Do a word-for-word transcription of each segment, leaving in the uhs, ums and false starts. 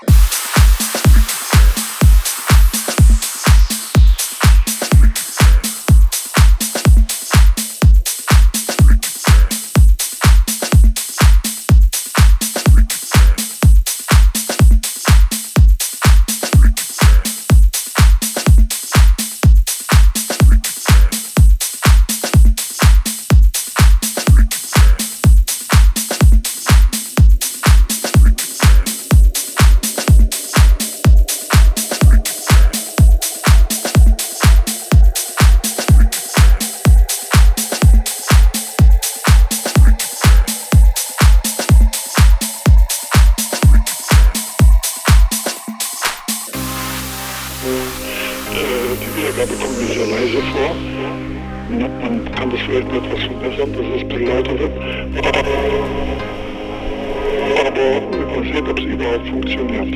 Wiedergabe kommt mir sehr leise vor. Man kann das vielleicht noch etwas verbessern, dass es ein lauter wird. Aber mal sehen, ob es überhaupt funktioniert.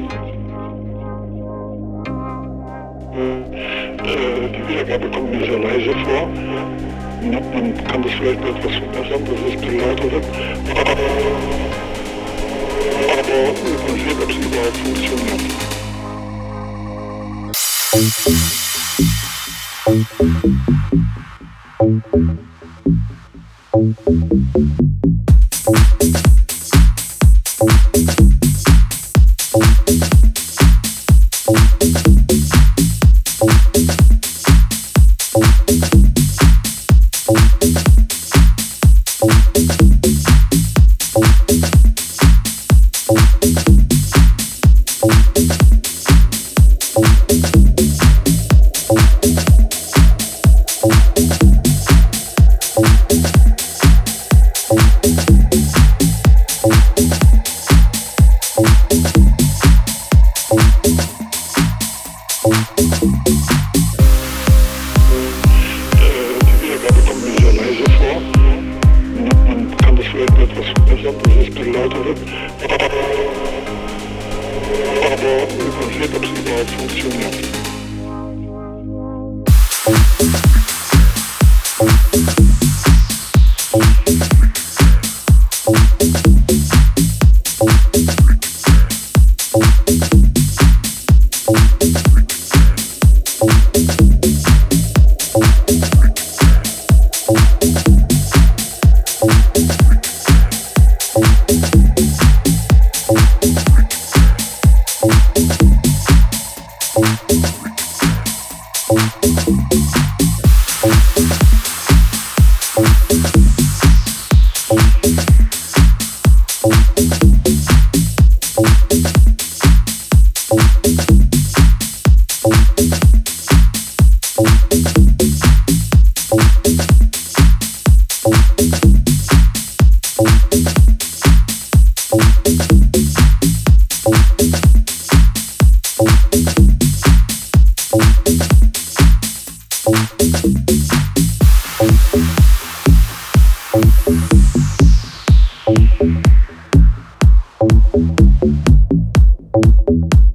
Die Wiedergabe kommt mir sehr leise vor. Man kann das vielleicht noch etwas verbessern, dass es ein lauter wird. Aber mal sehen, ob es überhaupt funktioniert. Thank you.